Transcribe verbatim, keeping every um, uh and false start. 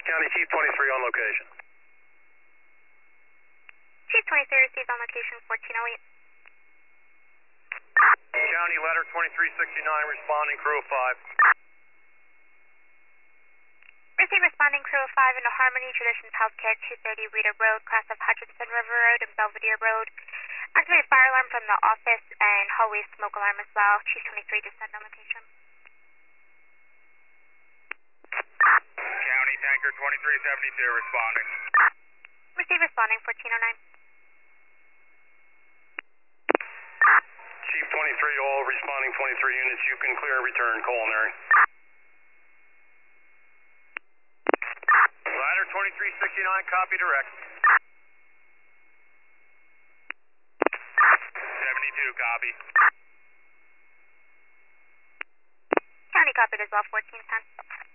County Chief twenty-three on location. Chief twenty-three received on location fourteen oh eight. County letter twenty-three sixty-nine responding crew of five. Receive responding crew of five into Harmony Traditions Healthcare two thirty Rita Road, cross of Hutchinson River Road and Belvedere Road. Activate fire alarm from the office and hallway smoke alarm as well. Chief twenty-three descend on location. County tanker twenty-three seventy-two responding. Receive responding fourteen oh nine. Chief twenty-three, all responding twenty-three units, you can clear and return culinary. Ladder twenty-three sixty-nine, copy direct. seventy-two, copy. County copied as well, fourteen ten.